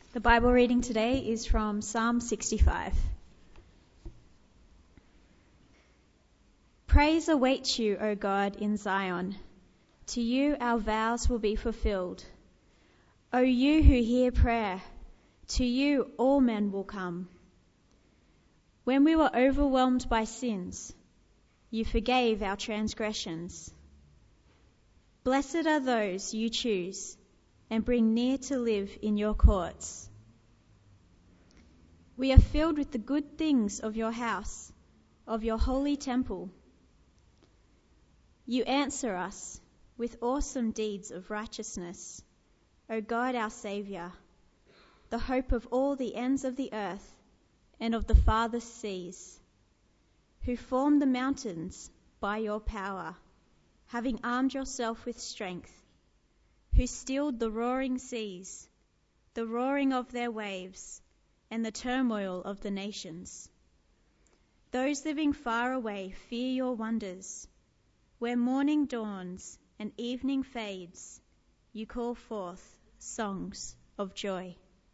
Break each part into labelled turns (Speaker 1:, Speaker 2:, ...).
Speaker 1: The Bible reading today is from Psalm 65. Praise awaits you, O God, in Zion. To you our vows will be fulfilled. O you who hear prayer, to you all men will come. When we were overwhelmed by sins, you forgave our transgressions. Blessed are those you choose and bring near to live in your courts. We are filled with the good things of your house, of your holy temple. You answer us with awesome deeds of righteousness, O God our Saviour, the hope of all the ends of the earth and of the farthest seas, who formed the mountains by your power, having armed yourself with strength, who stilled the roaring seas, the roaring of their waves, and the turmoil of the nations. Those living far away fear your wonders. Where morning dawns and evening fades, you call forth songs of joy.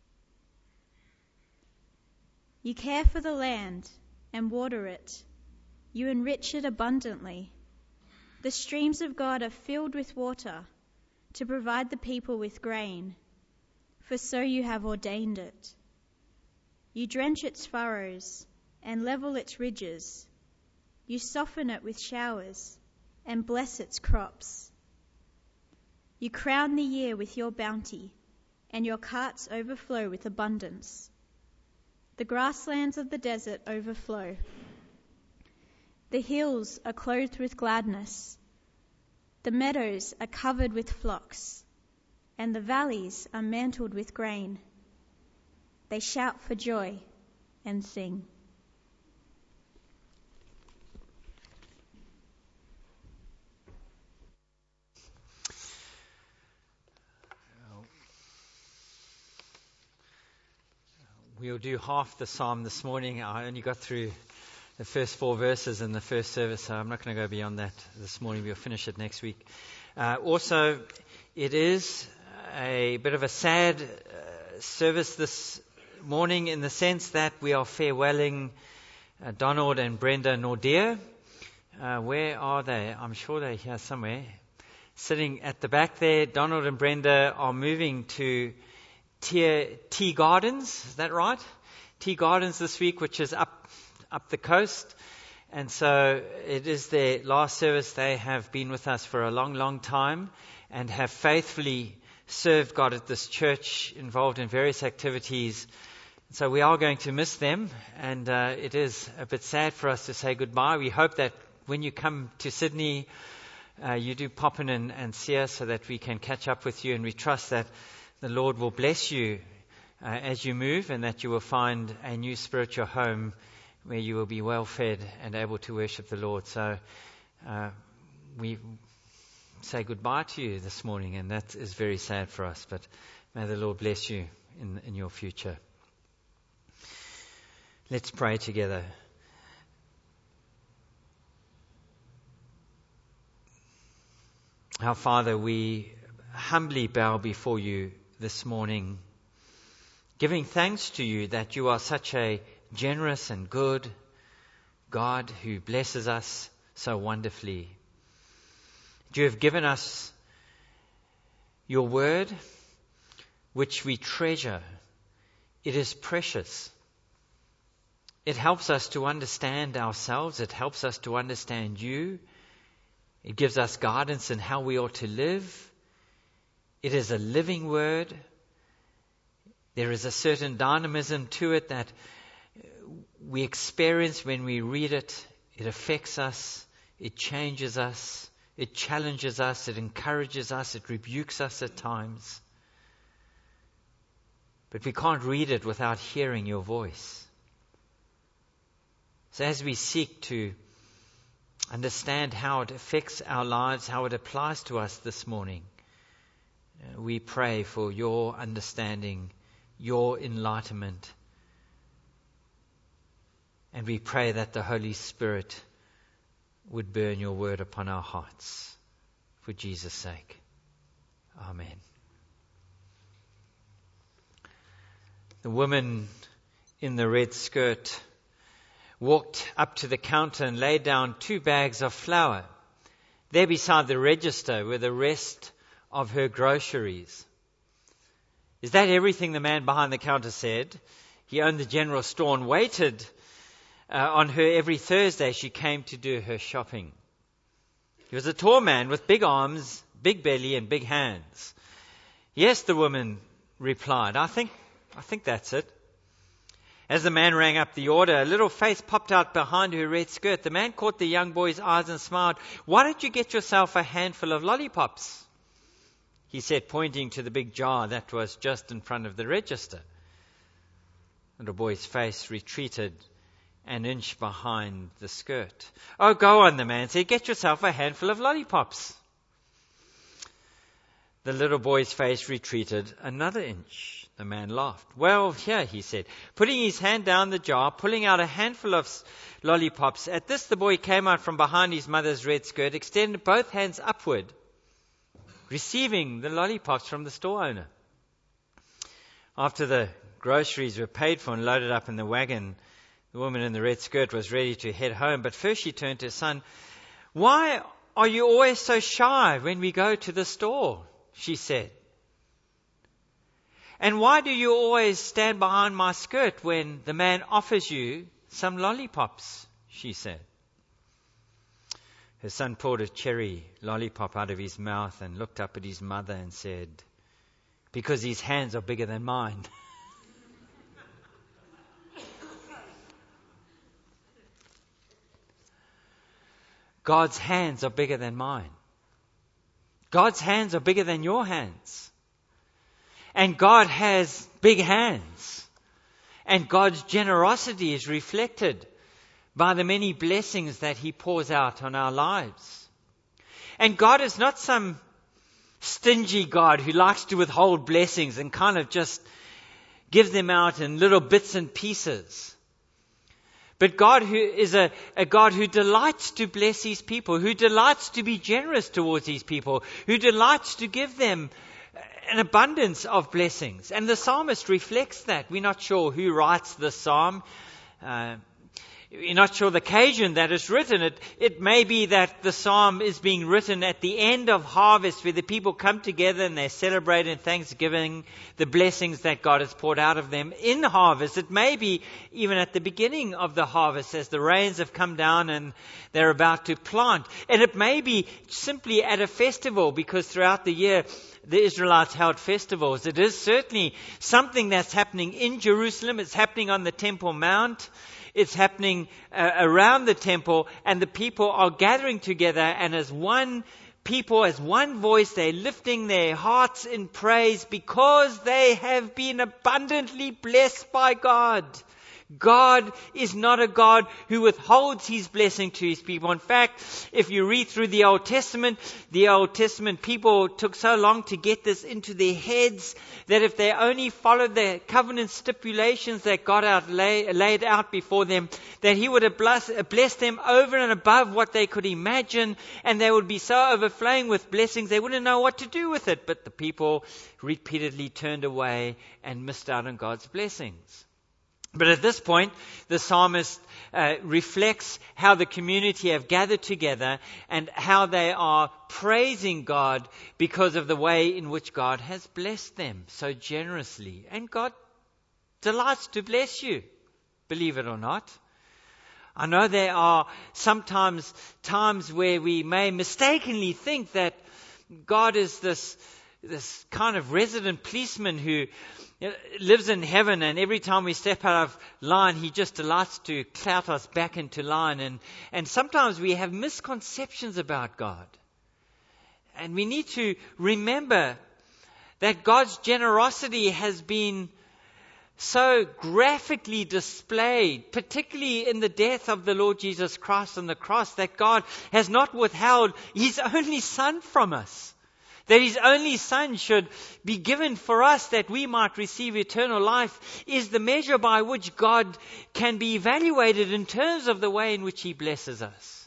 Speaker 1: You care for the land and water it. You enrich it abundantly. The streams of God are filled with water to provide the people with grain, for so you have ordained it. You drench its furrows and level its ridges. You soften it with showers and bless its crops. You crown the year with your bounty, and your carts overflow with abundance. The grasslands of the desert overflow. The hills are clothed with gladness. The meadows are covered with flocks, and the valleys are mantled with grain. They shout for joy and sing.
Speaker 2: We'll do half the psalm this morning. I only got through the first 4 verses in the first service, so I'm not going to go beyond that this morning. We'll finish it next week. Also, it is a bit of a sad service this morning in the sense that we are farewelling Donald and Brenda Nordeer. Where are they? I'm sure they're here somewhere. Sitting at the back there, Donald and Brenda are moving to Tea Gardens, is that right? Tea Gardens this week, which is up the coast. And so it is their last service. They have been with us for a long, long time and have faithfully served God at this church, involved in various activities. So we are going to miss them, and it is a bit sad for us to say goodbye. We hope that when you come to Sydney, you do pop in and see us so that we can catch up with you, and we trust that the Lord will bless you as you move, and that you will find a new spiritual home where you will be well fed and able to worship the Lord. So we say goodbye to you this morning, and that is very sad for us, but may the Lord bless you in your future. Let's pray together. Our Father, we humbly bow before you this morning, giving thanks to you that you are such a generous and good God who blesses us so wonderfully. You have given us your word, which we treasure. It is precious. It helps us to understand ourselves. It helps us to understand you. It gives us guidance in how we ought to live. It is a living word. There is a certain dynamism to it that we experience when we read it. It affects us. It changes us. It challenges us. It encourages us. It rebukes us at times. But we can't read it without hearing your voice. So as we seek to understand how it affects our lives, how it applies to us this morning, we pray for your understanding, your enlightenment. And we pray that the Holy Spirit would burn your word upon our hearts. For Jesus' sake. Amen. The woman in the red skirt walked up to the counter and laid down 2 bags of flour. There beside the register were the rest of her groceries. Is that everything? The man behind the counter said. He owned the general store and waited on her every Thursday she came to do her shopping. He was a tall man with big arms, big belly and big hands. Yes, the woman replied. I think that's it. As the man rang up the order, a little face popped out behind her red skirt. The man caught the young boy's eyes and smiled. Why don't you get yourself a handful of lollipops? He said, pointing to the big jar that was just in front of the register. The boy's face retreated an inch behind the skirt. Oh, go on, the man said. Get yourself a handful of lollipops. The little boy's face retreated another inch. The man laughed. Well, here, he said, putting his hand down the jar, pulling out a handful of lollipops. At this, the boy came out from behind his mother's red skirt, extended both hands upward, receiving the lollipops from the store owner. After the groceries were paid for and loaded up in the wagon, the woman in the red skirt was ready to head home. But first she turned to her son. Why are you always so shy when we go to the store? She said. And why do you always stand behind my skirt when the man offers you some lollipops? She said. Her son pulled a cherry lollipop out of his mouth and looked up at his mother and said, because his hands are bigger than mine. God's hands are bigger than mine. God's hands are bigger than your hands. And God has big hands. And God's generosity is reflected by the many blessings that He pours out on our lives. And God is not some stingy God who likes to withhold blessings and kind of just give them out in little bits and pieces. But God who is a God who delights to bless His people, who delights to be generous towards His people, who delights to give them an abundance of blessings. And the psalmist reflects that. We're not sure who writes the psalm. We're not sure the occasion that it's written. It may be that the psalm is being written at the end of harvest, where the people come together and they celebrate in thanksgiving the blessings that God has poured out of them in harvest. It may be even at the beginning of the harvest, as the rains have come down and they're about to plant. And it may be simply at a festival, because throughout the year the Israelites held festivals. It is certainly something that's happening in Jerusalem. It's happening on the Temple Mount. It's happening around the temple, and the people are gathering together, and as one people, as one voice, they're lifting their hearts in praise because they have been abundantly blessed by God. God is not a God who withholds His blessing to His people. In fact, if you read through the Old Testament people took so long to get this into their heads that if they only followed the covenant stipulations that God laid out before them, that He would have blessed them over and above what they could imagine, and they would be so overflowing with blessings they wouldn't know what to do with it. But the people repeatedly turned away and missed out on God's blessings. But at this point, the psalmist reflects how the community have gathered together and how they are praising God because of the way in which God has blessed them so generously. And God delights to bless you, believe it or not. I know there are sometimes times where we may mistakenly think that God is this kind of resident policeman who lives in heaven, and every time we step out of line, He just delights to clout us back into line. And sometimes we have misconceptions about God. And we need to remember that God's generosity has been so graphically displayed, particularly in the death of the Lord Jesus Christ on the cross, that God has not withheld His only Son from us. That His only Son should be given for us that we might receive eternal life is the measure by which God can be evaluated in terms of the way in which He blesses us.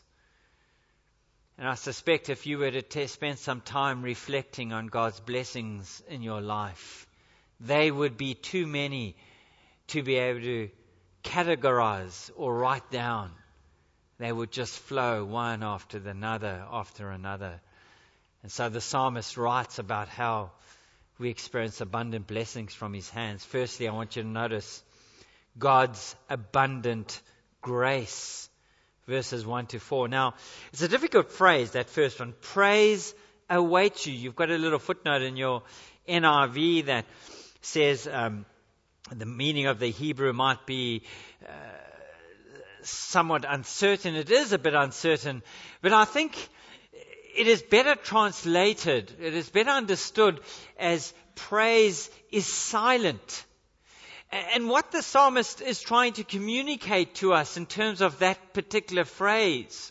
Speaker 2: And I suspect if you were to spend some time reflecting on God's blessings in your life, they would be too many to be able to categorize or write down. They would just flow one after another. And so the psalmist writes about how we experience abundant blessings from his hands. Firstly, I want you to notice God's abundant grace. Verses 1 to 4. Now, it's a difficult phrase, that first one. Praise awaits you. You've got a little footnote in your NIV that says the meaning of the Hebrew might be somewhat uncertain. It is a bit uncertain, but I think it is better translated, it is better understood as praise is silent. And what the psalmist is trying to communicate to us in terms of that particular phrase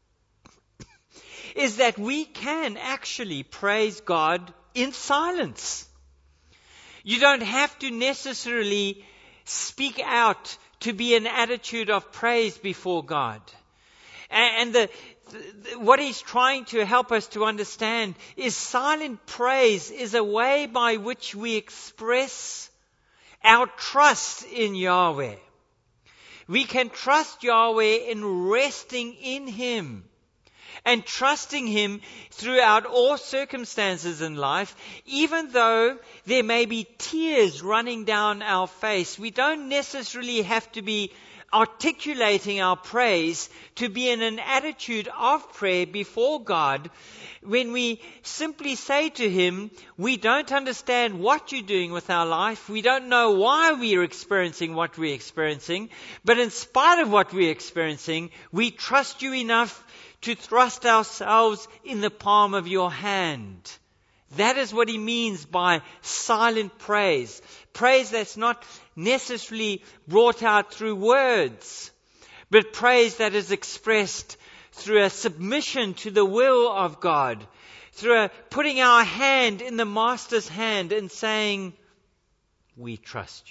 Speaker 2: is that we can actually praise God in silence. You don't have to necessarily speak out to be an attitude of praise before God. And what he's trying to help us to understand is silent praise is a way by which we express our trust in Yahweh. We can trust Yahweh in resting in Him and trusting Him throughout all circumstances in life, even though there may be tears running down our face. We don't necessarily have to be articulating our praise to be in an attitude of prayer before God. When we simply say to Him, we don't understand what you're doing with our life. We don't know why we are experiencing what we're experiencing. But in spite of what we're experiencing, we trust you enough to thrust ourselves in the palm of your hand. That is what he means by silent praise. Praise that's not necessarily brought out through words, but praise that is expressed through a submission to the will of God, through a putting our hand in the Master's hand and saying, we trust you.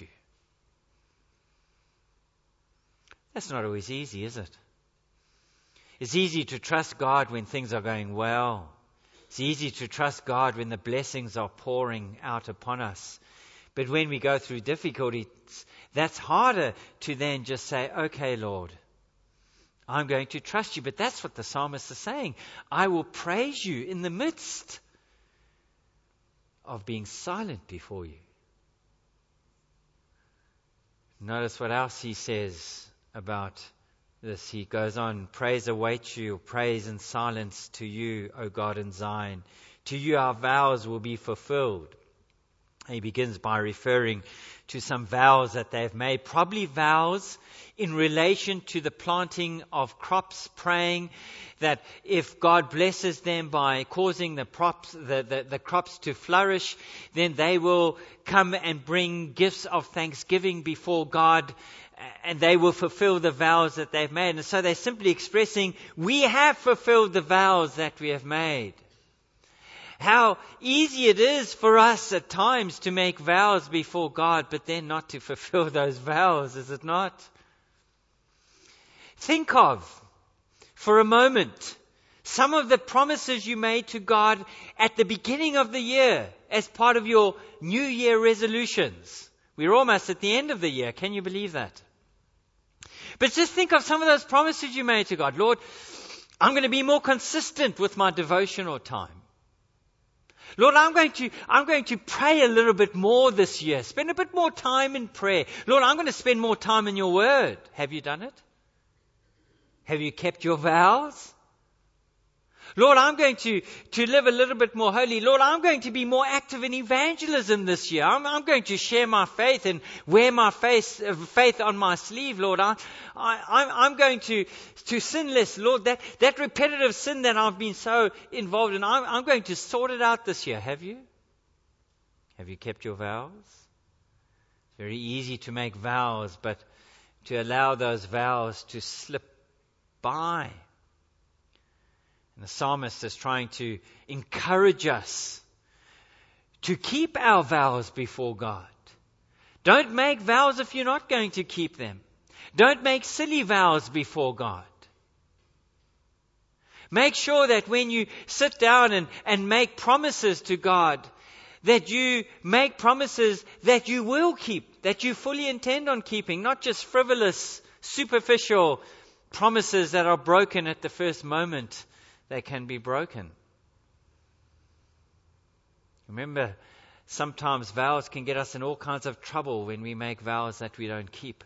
Speaker 2: That's not always easy, is it? It's easy to trust God when things are going well. It's easy to trust God when the blessings are pouring out upon us. But when we go through difficulties, that's harder to then just say, okay, Lord, I'm going to trust you. But that's what the psalmist is saying. I will praise you in the midst of being silent before you. Notice what else he says about this. He goes on, praise awaits you, praise in silence to you, O God in Zion. To you our vows will be fulfilled. He begins by referring to some vows that they've made, probably vows in relation to the planting of crops, praying that if God blesses them by causing the crops to flourish, then they will come and bring gifts of thanksgiving before God, and they will fulfill the vows that they've made. And so they're simply expressing, we have fulfilled the vows that we have made. How easy it is for us at times to make vows before God, but then not to fulfill those vows, is it not? Think of, for a moment, some of the promises you made to God at the beginning of the year as part of your New Year resolutions. We're almost at the end of the year. Can you believe that? But just think of some of those promises you made to God. Lord, I'm going to be more consistent with my devotional time. Lord, I'm going to pray a little bit more this year. Spend a bit more time in prayer. Lord, I'm going to spend more time in your word. Have you done it? Have you kept your vows? Lord, I'm going to live a little bit more holy. Lord, I'm going to be more active in evangelism this year. I'm going to share my faith and wear my faith on my sleeve, Lord. I'm going to sin less, Lord. That repetitive sin that I've been so involved in, I'm going to sort it out this year. Have you? Have you kept your vows? It's very easy to make vows, but to allow those vows to slip by. And the psalmist is trying to encourage us to keep our vows before God. Don't make vows if you're not going to keep them. Don't make silly vows before God. Make sure that when you sit down and make promises to God, that you make promises that you will keep, that you fully intend on keeping, not just frivolous, superficial promises that are broken at the first moment they can be broken. Remember, sometimes vows can get us in all kinds of trouble when we make vows that we don't keep.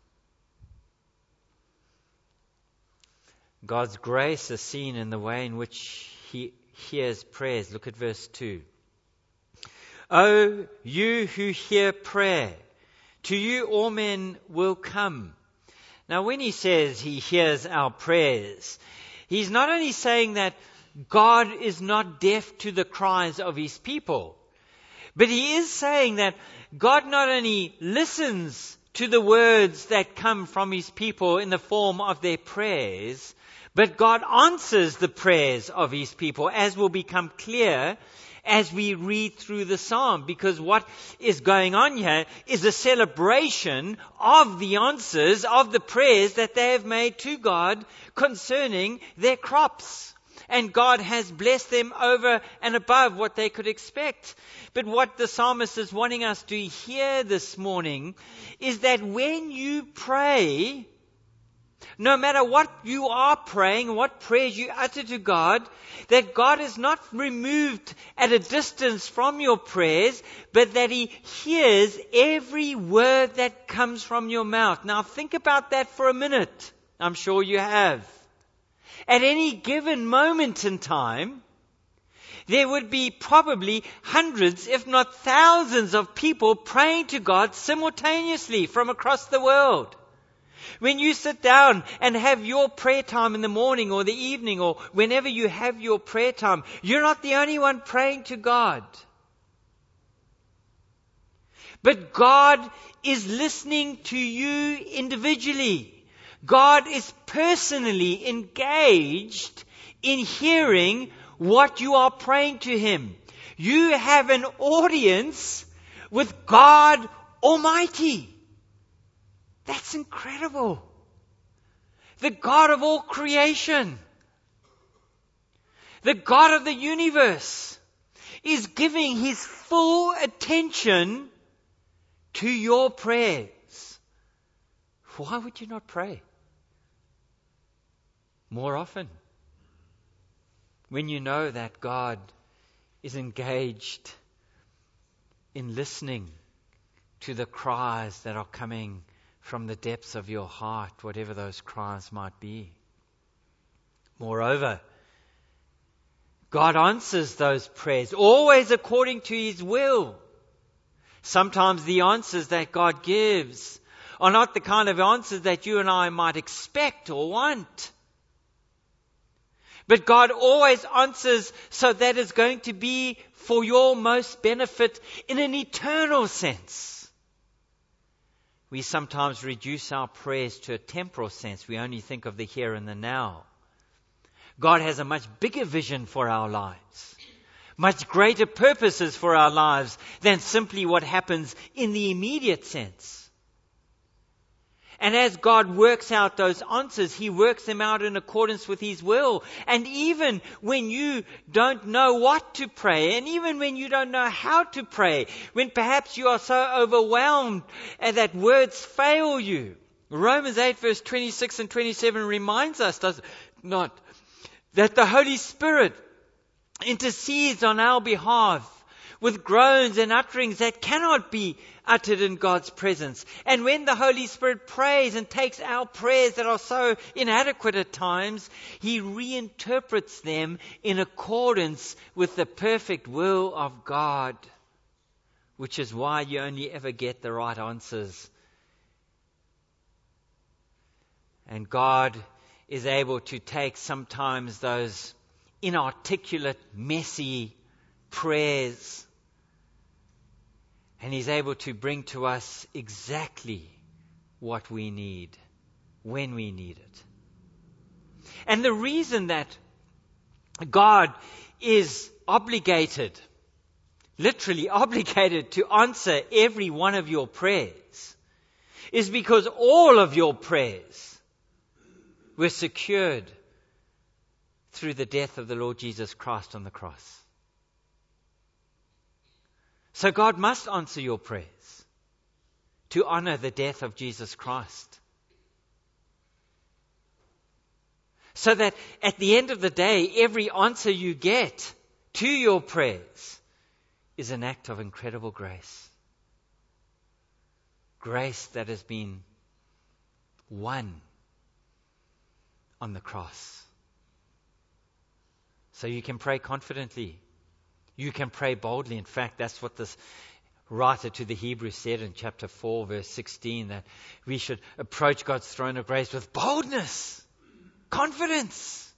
Speaker 2: God's grace is seen in the way in which He hears prayers. Look at verse 2. O you who hear prayer, to you all men will come. Now when He says He hears our prayers, He's not only saying that God is not deaf to the cries of His people, but He is saying that God not only listens to the words that come from His people in the form of their prayers, but God answers the prayers of His people, as will become clear as we read through the psalm. Because what is going on here is a celebration of the answers of the prayers that they have made to God concerning their crops. And God has blessed them over and above what they could expect. But what the psalmist is wanting us to hear this morning is that when you pray, no matter what you are praying, what prayers you utter to God, that God is not removed at a distance from your prayers, but that He hears every word that comes from your mouth. Now think about that for a minute. I'm sure you have. At any given moment in time, there would be probably hundreds, if not thousands of people praying to God simultaneously from across the world. When you sit down and have your prayer time in the morning or the evening or whenever you have your prayer time, you're not the only one praying to God. But God is listening to you individually. God is personally engaged in hearing what you are praying to Him. You have an audience with God Almighty. That's incredible. The God of all creation, the God of the universe, is giving His full attention to your prayers. Why would you not pray more often when you know that God is engaged in listening to the cries that are coming from the depths of your heart, whatever those cries might be? Moreover, God answers those prayers, always according to His will. Sometimes the answers that God gives are not the kind of answers that you and I might expect or want. But God always answers so that it's going to be for your most benefit in an eternal sense. We sometimes reduce our prayers to a temporal sense. We only think of the here and the now. God has a much bigger vision for our lives, much greater purposes for our lives than simply what happens in the immediate sense. And as God works out those answers, He works them out in accordance with His will. And even when you don't know what to pray, and even when you don't know how to pray, when perhaps you are so overwhelmed and that words fail you, Romans 8 verse 26 and 27 reminds us, does it not, that the Holy Spirit intercedes on our behalf with groans and utterings that cannot be uttered in God's presence. And when the Holy Spirit prays and takes our prayers that are so inadequate at times, He reinterprets them in accordance with the perfect will of God, which is why you only ever get the right answers. And God is able to take sometimes those inarticulate, messy prayers, and He's able to bring to us exactly what we need, when we need it. And the reason that God is obligated, literally obligated to answer every one of your prayers, is because all of your prayers were secured through the death of the Lord Jesus Christ on the cross. So God must answer your prayers to honor the death of Jesus Christ. So that at the end of the day, every answer you get to your prayers is an act of incredible grace. Grace that has been won on the cross. So you can pray confidently. You can pray boldly. In fact, that's what this writer to the Hebrews said in chapter 4, verse 16, that we should approach God's throne of grace with boldness, confidence.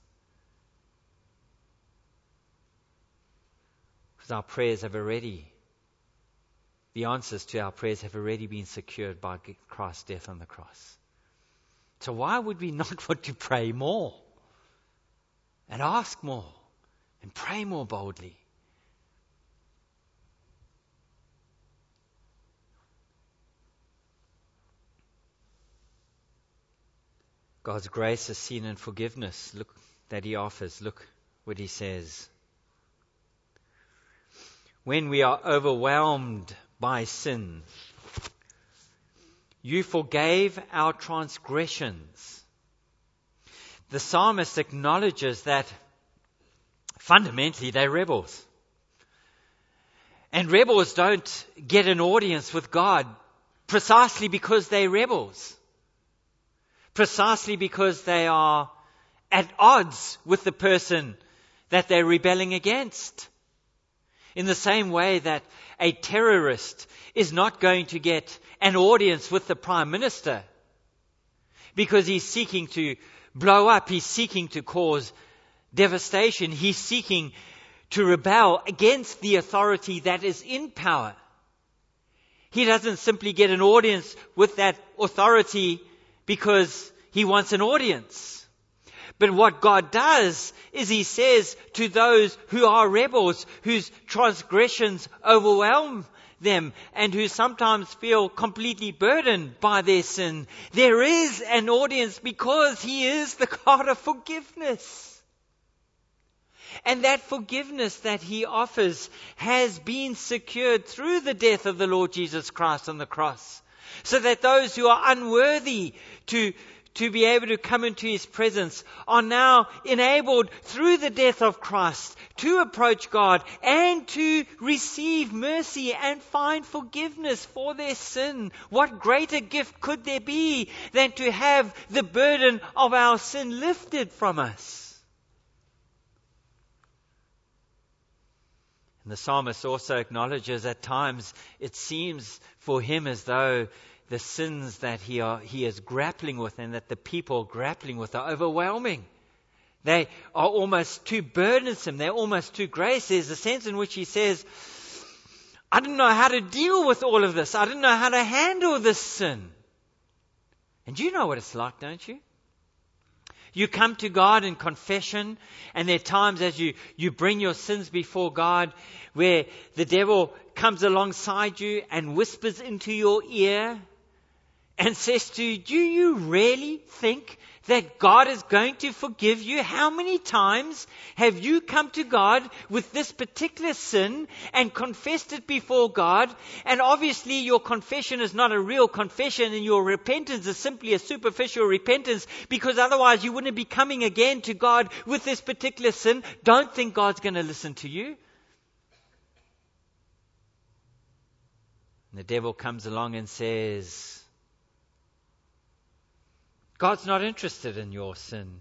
Speaker 2: Because our prayers have already, the answers to our prayers have already been secured by Christ's death on the cross. So why would we not want to pray more and ask more and pray more boldly? God's grace is seen in forgiveness. Look that He offers. Look what He says. When we are overwhelmed by sin, you forgave our transgressions. The psalmist acknowledges that fundamentally they're rebels. And rebels don't get an audience with God precisely because they're rebels. Precisely because they are at odds with the person that they're rebelling against. In the same way that a terrorist is not going to get an audience with the Prime Minister because he's seeking to blow up, he's seeking to cause devastation, he's seeking to rebel against the authority that is in power. He doesn't simply get an audience with that authority because he wants an audience. But what God does is He says to those who are rebels, whose transgressions overwhelm them and who sometimes feel completely burdened by their sin, there is an audience because He is the God of forgiveness. And that forgiveness that He offers has been secured through the death of the Lord Jesus Christ on the cross. So that those who are unworthy to be able to come into His presence are now enabled through the death of Christ to approach God and to receive mercy and find forgiveness for their sin. What greater gift could there be than to have the burden of our sin lifted from us? And the psalmist also acknowledges at times it seems for him as though the sins that he is grappling with and that the people are grappling with are overwhelming. They are almost too burdensome. They're almost too great. There's a sense in which he says, I don't know how to deal with all of this. I don't know how to handle this sin. And you know what it's like, don't you? You come to God in confession, and there are times as you bring your sins before God where the devil comes alongside you and whispers into your ear and says to you, do you really think that God is going to forgive you? How many times have you come to God with this particular sin and confessed it before God? And obviously your confession is not a real confession and your repentance is simply a superficial repentance, because otherwise you wouldn't be coming again to God with this particular sin. Don't think God's going to listen to you. And the devil comes along and says, God's not interested in your sin.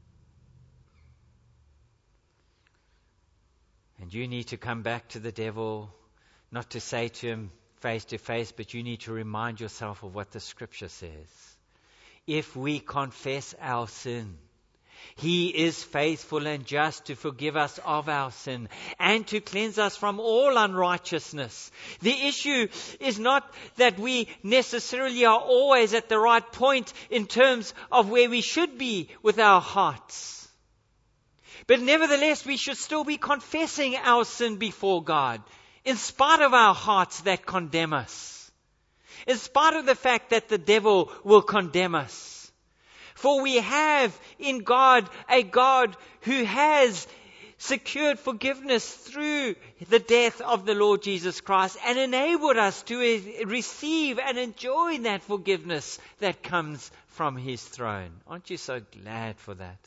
Speaker 2: And you need to come back to the devil, not to say to him face to face, but you need to remind yourself of what the Scripture says. If we confess our sin, He is faithful and just to forgive us of our sin and to cleanse us from all unrighteousness. The issue is not that we necessarily are always at the right point in terms of where we should be with our hearts. But nevertheless, we should still be confessing our sin before God, in spite of our hearts that condemn us, in spite of the fact that the devil will condemn us. For we have in God a God who has secured forgiveness through the death of the Lord Jesus Christ and enabled us to receive and enjoy that forgiveness that comes from His throne. Aren't you so glad for that?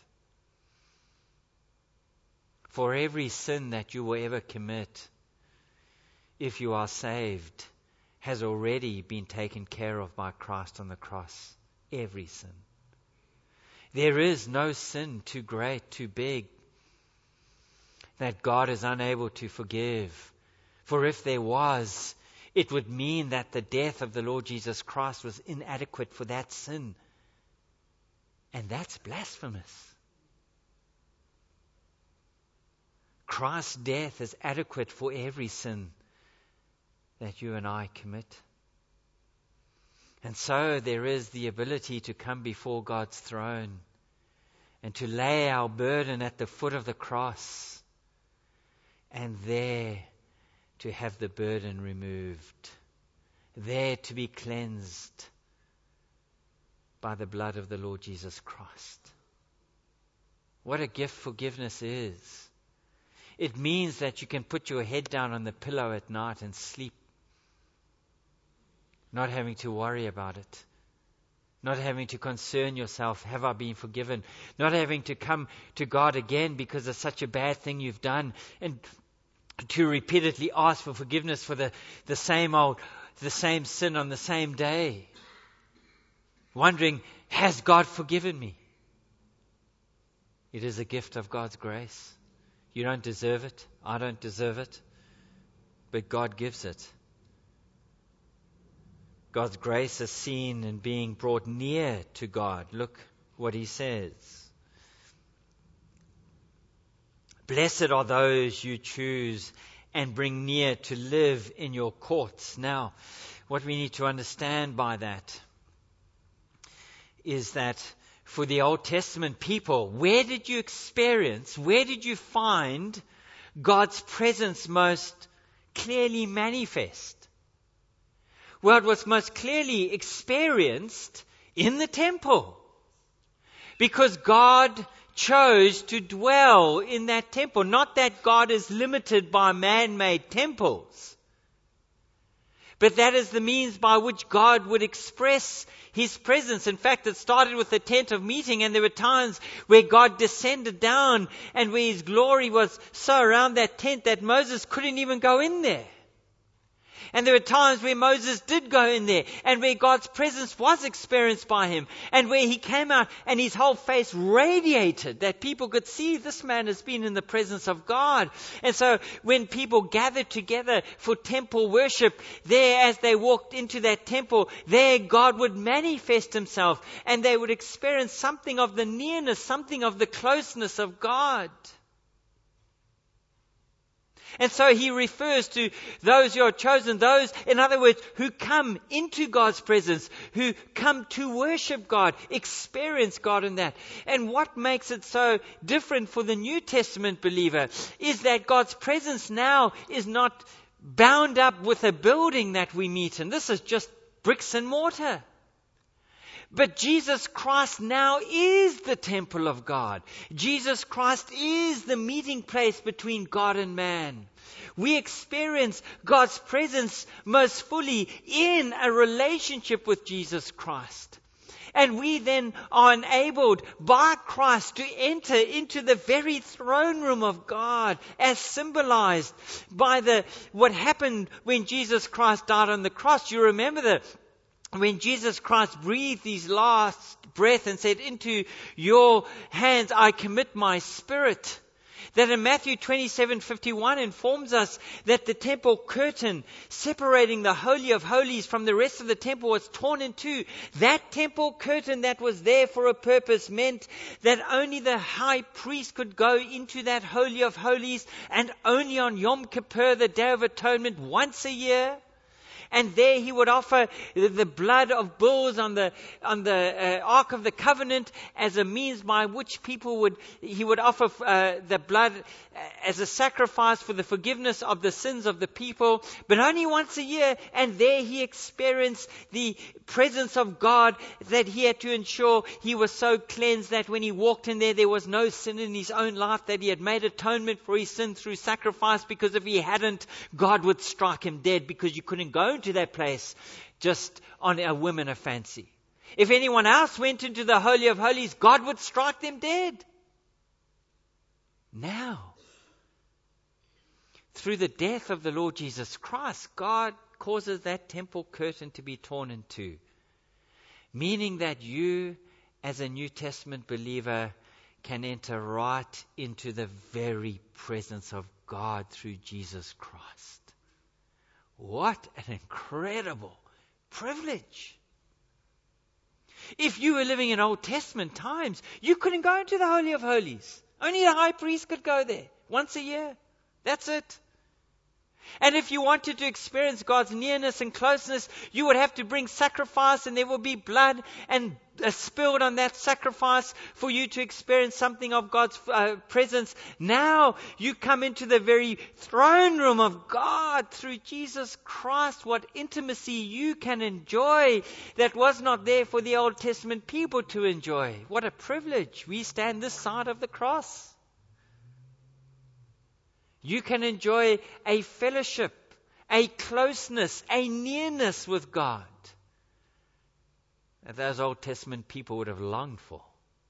Speaker 2: For every sin that you will ever commit, if you are saved, has already been taken care of by Christ on the cross. Every sin. There is no sin too great, too big, that God is unable to forgive. For if there was, it would mean that the death of the Lord Jesus Christ was inadequate for that sin. And that's blasphemous. Christ's death is adequate for every sin that you and I commit. And so there is the ability to come before God's throne and to lay our burden at the foot of the cross, and there to have the burden removed, there to be cleansed by the blood of the Lord Jesus Christ. What a gift forgiveness is. It means that you can put your head down on the pillow at night and sleep, not having to worry about it, not having to concern yourself, have I been forgiven? Not having to come to God again because of such a bad thing you've done, and to repeatedly ask for forgiveness for the same sin on the same day. Wondering, has God forgiven me? It is a gift of God's grace. You don't deserve it. I don't deserve it. But God gives it. God's grace is seen in being brought near to God. Look what He says. Blessed are those you choose and bring near to live in your courts. Now, what we need to understand by that is that for the Old Testament people, where did you find God's presence most clearly manifest? Well, it was most clearly experienced in the temple, because God chose to dwell in that temple. Not that God is limited by man-made temples, but that is the means by which God would express His presence. In fact, it started with the tent of meeting, and there were times where God descended down and where His glory was so around that tent that Moses couldn't even go in there. And there were times where Moses did go in there and where God's presence was experienced by him, and where he came out and his whole face radiated, that people could see this man has been in the presence of God. And so when people gathered together for temple worship, there as they walked into that temple, there God would manifest Himself, and they would experience something of the nearness, something of the closeness of God. And so He refers to those who are chosen, those, in other words, who come into God's presence, who come to worship God, experience God in that. And what makes it so different for the New Testament believer is that God's presence now is not bound up with a building that we meet in. This is just bricks and mortar. But Jesus Christ now is the temple of God. Jesus Christ is the meeting place between God and man. We experience God's presence most fully in a relationship with Jesus Christ. And we then are enabled by Christ to enter into the very throne room of God, as symbolized by what happened when Jesus Christ died on the cross. You remember that when Jesus Christ breathed His last breath and said, "Into your hands I commit my spirit." That in Matthew 27:51 informs us that the temple curtain separating the Holy of Holies from the rest of the temple was torn in two. That temple curtain that was there for a purpose meant that only the high priest could go into that Holy of Holies, and only on Yom Kippur, the Day of Atonement, once a year. And there he would offer the blood of bulls on the Ark of the Covenant as a means by which he would offer the blood as a sacrifice for the forgiveness of the sins of the people, but only once a year. And there he experienced the presence of God, that he had to ensure he was so cleansed that when he walked in there was no sin in his own life, that he had made atonement for his sin through sacrifice, because if he hadn't, God would strike him dead, because you couldn't go into that place just on a whim and a fancy. If anyone else went into the Holy of Holies, God would strike them dead. Now, through the death of the Lord Jesus Christ, God causes that temple curtain to be torn in two, meaning that you, as a New Testament believer, can enter right into the very presence of God through Jesus Christ. What an incredible privilege. If you were living in Old Testament times, you couldn't go into the Holy of Holies. Only the high priest could go there once a year. That's it. And if you wanted to experience God's nearness and closeness, you would have to bring sacrifice, and there would be blood and spilled on that sacrifice for you to experience something of God's presence. Now you come into the very throne room of God through Jesus Christ. What intimacy you can enjoy that was not there for the Old Testament people to enjoy. What a privilege. We stand this side of the cross. You can enjoy a fellowship, a closeness, a nearness with God that those Old Testament people would have longed for.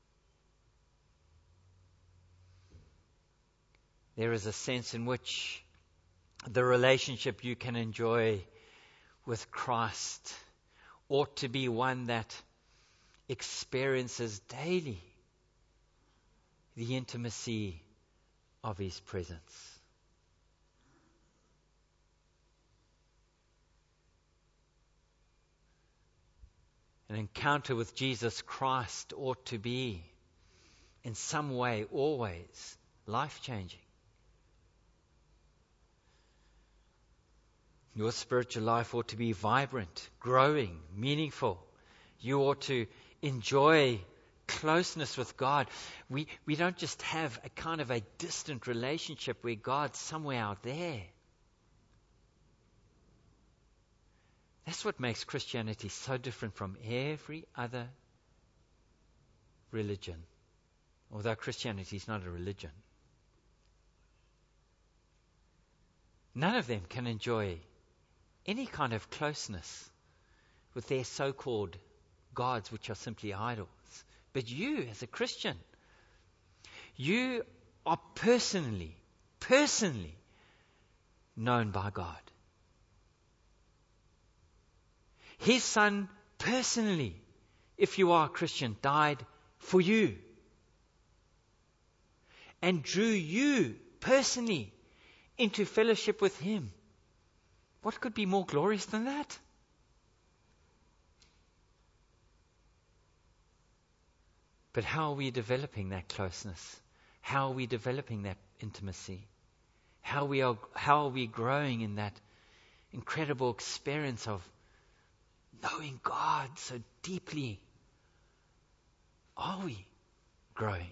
Speaker 2: There is a sense in which the relationship you can enjoy with Christ ought to be one that experiences daily the intimacy of His presence. An encounter with Jesus Christ ought to be, in some way, always life-changing. Your spiritual life ought to be vibrant, growing, meaningful. You ought to enjoy closeness with God. We don't just have a kind of a distant relationship where God's somewhere out there. That's what makes Christianity so different from every other religion. Although Christianity is not a religion. None of them can enjoy any kind of closeness with their so-called gods, which are simply idols. But you, as a Christian, you are personally known by God. His Son personally, if you are a Christian, died for you and drew you personally into fellowship with Him. What could be more glorious than that? But how are we developing that closeness? How are we developing that intimacy? How are we growing in that incredible experience of knowing God so deeply? Are we growing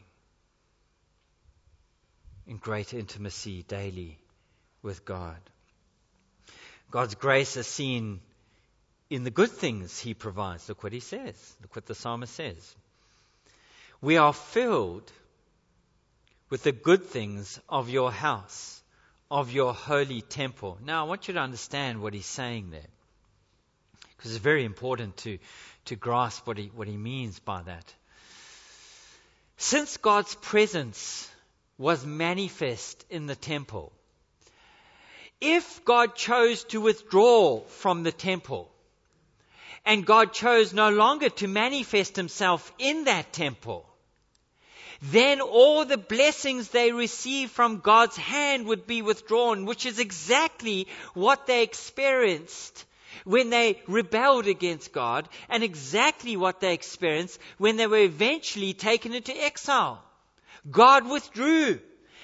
Speaker 2: in greater intimacy daily with God? God's grace is seen in the good things He provides. Look what He says. Look what the psalmist says. We are filled with the good things of your house, of your holy temple. Now, I want you to understand what he's saying there, because it's very important to grasp what he means by that. Since God's presence was manifest in the temple, if God chose to withdraw from the temple, and God chose no longer to manifest Himself in that temple, then all the blessings they received from God's hand would be withdrawn, which is exactly what they experienced when they rebelled against God, and exactly what they experienced when they were eventually taken into exile. God withdrew,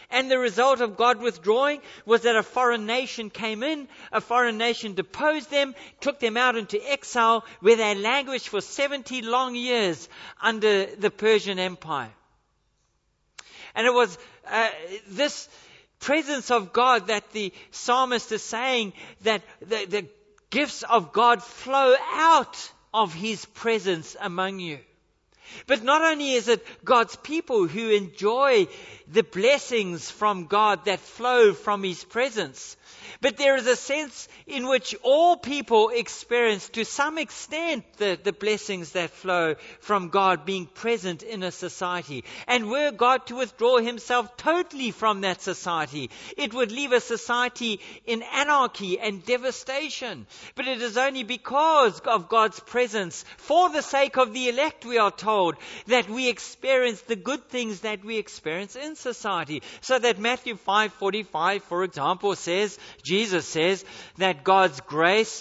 Speaker 2: And the result of God withdrawing was that a foreign nation came in, a foreign nation deposed them, took them out into exile, where they languished for 70 long years under the Persian Empire. And it was this presence of God that the psalmist is saying that the gifts of God flow out of His presence among you. But not only is it God's people who enjoy the blessings from God that flow from His presence, but there is a sense in which all people experience to some extent the blessings that flow from God being present in a society. And were God to withdraw Himself totally from that society, it would leave a society in anarchy and devastation. But it is only because of God's presence, for the sake of the elect, we are told, that we experience the good things that we experience in society. So that Matthew 5:45, for example, says, Jesus says that God's grace,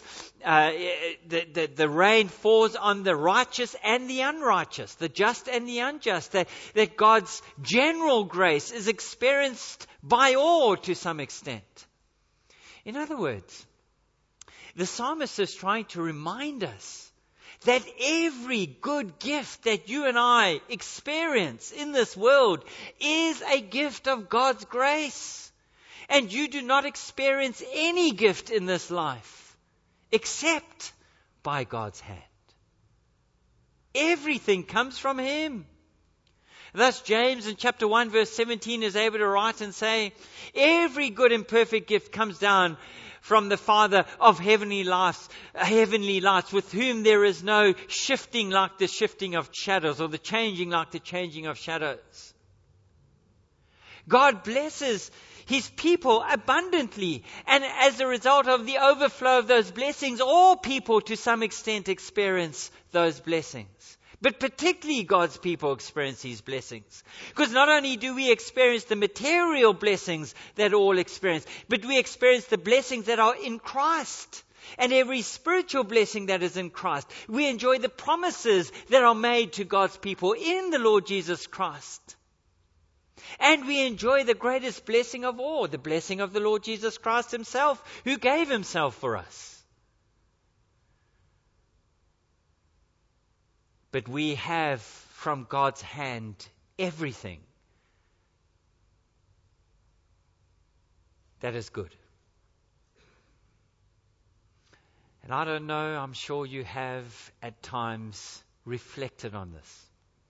Speaker 2: the rain falls on the righteous and the unrighteous, the just and the unjust, that God's general grace is experienced by all to some extent. In other words, the psalmist is trying to remind us that every good gift that you and I experience in this world is a gift of God's grace. And you do not experience any gift in this life except by God's hand. Everything comes from Him. Thus James in chapter 1 verse 17 is able to write and say, every good and perfect gift comes down from the Father of heavenly lights, with whom there is no shifting like the shifting of shadows, or the changing like the changing of shadows. God blesses His people abundantly, and as a result of the overflow of those blessings, all people to some extent experience those blessings. But particularly God's people experience these blessings. Because not only do we experience the material blessings that all experience, but we experience the blessings that are in Christ. And every spiritual blessing that is in Christ. We enjoy the promises that are made to God's people in the Lord Jesus Christ. And we enjoy the greatest blessing of all, the blessing of the Lord Jesus Christ Himself, who gave Himself for us. But we have from God's hand everything that is good. And I don't know, I'm sure you have at times reflected on this.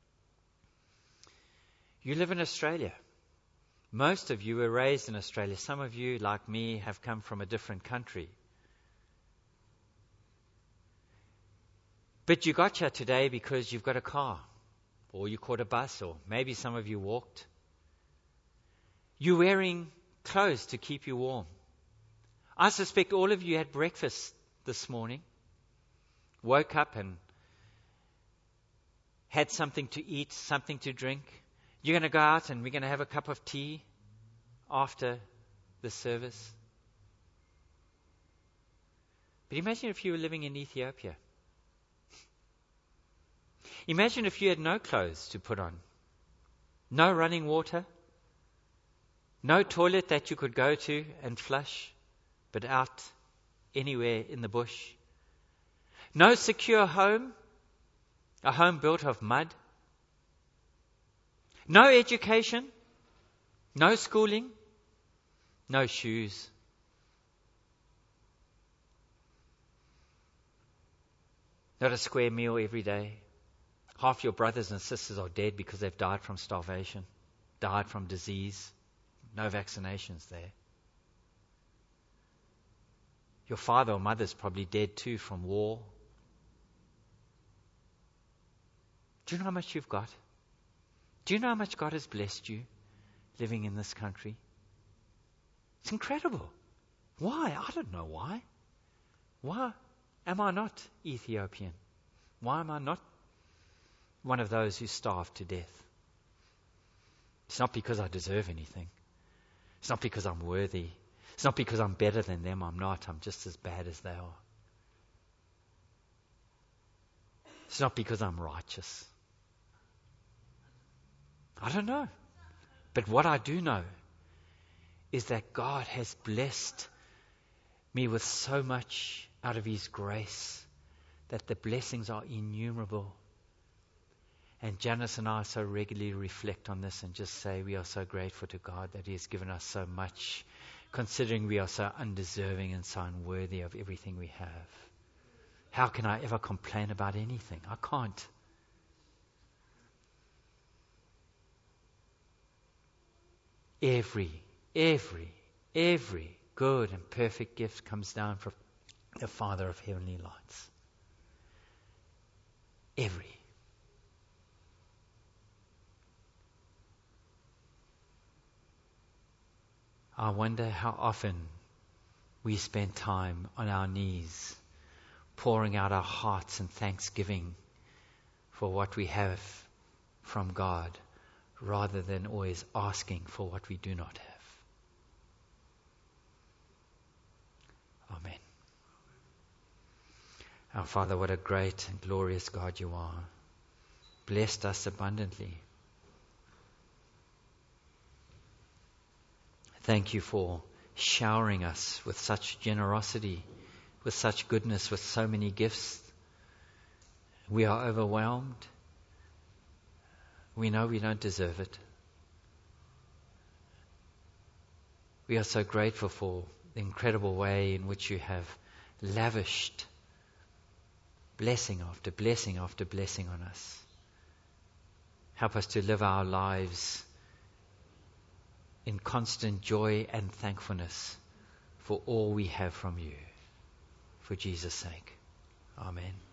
Speaker 2: You live in Australia. Most of you were raised in Australia. Some of you, like me, have come from a different country. But you got here today because you've got a car, or you caught a bus, or maybe some of you walked. You're wearing clothes to keep you warm. I suspect all of you had breakfast this morning, woke up and had something to eat, something to drink. You're going to go out and we're going to have a cup of tea after the service. But imagine if you were living in Ethiopia. Imagine if you had no clothes to put on, no running water, no toilet that you could go to and flush, but out anywhere in the bush. No secure home, a home built of mud. No education, no schooling, no shoes. Not a square meal every day. Half your brothers and sisters are dead because they've died from starvation, died from disease. No vaccinations there. Your father or mother's probably dead too from war. Do you know how much you've got? Do you know how much God has blessed you living in this country? It's incredible. Why? I don't know why. Why am I not Ethiopian? Why am I not one of those who starve to death? It's not because I deserve anything. It's not because I'm worthy. It's not because I'm better than them. I'm not. I'm just as bad as they are. It's not because I'm righteous. I don't know. But what I do know is that God has blessed me with so much out of His grace that the blessings are innumerable. And Janice and I so regularly reflect on this and just say we are so grateful to God that He has given us so much, considering we are so undeserving and so unworthy of everything we have. How can I ever complain about anything? I can't. Every good and perfect gift comes down from the Father of heavenly lights. Every. I wonder how often we spend time on our knees pouring out our hearts in thanksgiving for what we have from God, rather than always asking for what we do not have. Amen. Our Father, what a great and glorious God you are. Blessed us abundantly. Thank you for showering us with such generosity, with such goodness, with so many gifts. We are overwhelmed. We know we don't deserve it. We are so grateful for the incredible way in which you have lavished blessing after blessing after blessing on us. Help us to live our lives in constant joy and thankfulness for all we have from you. For Jesus' sake. Amen.